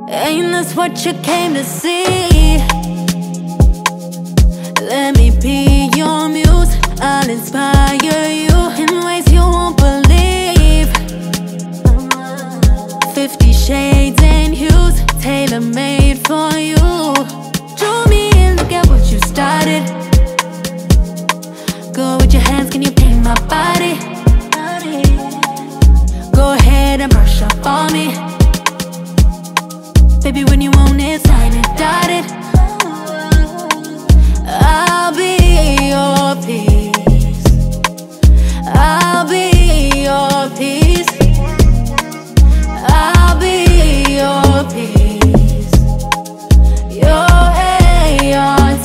Ain't this what you came to see? Let me be your muse. I'll inspire you in ways you won't believe. 50 shades and hues, tailor-made for you. Draw me in, look at what you started. Go with your hands, can you paint my body? Go ahead and brush up on me. Baby, when you want it, sign it, dotted. I'll be your peace. I'll be your peace. I'll be your peace. Your ART.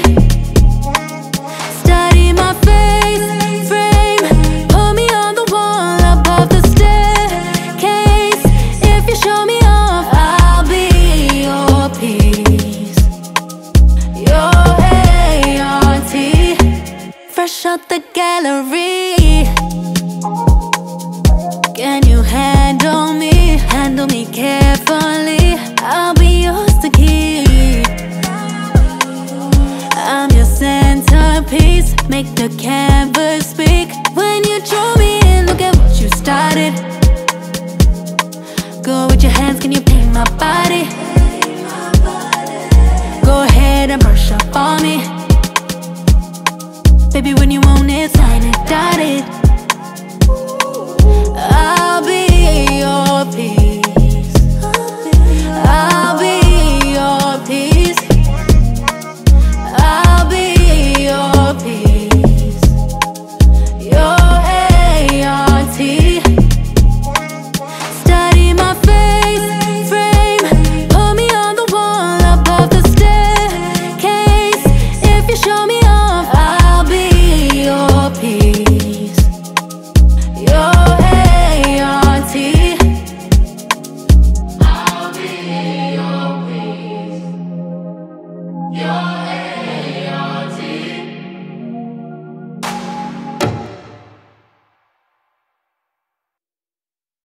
Study my face frame, put me on the wall above the staircase. If you show me off, I'll be your peace. Your ART. Fresh out the gallery. Can you handle me? Handle me carefully. I'll be yours to keep. I'm your centerpiece. Make the canvas speak. When you draw me in, look at what you started. Go with your hands, can you paint my body? Go ahead and brush up on me. Baby, when you want it, sign it, dotted.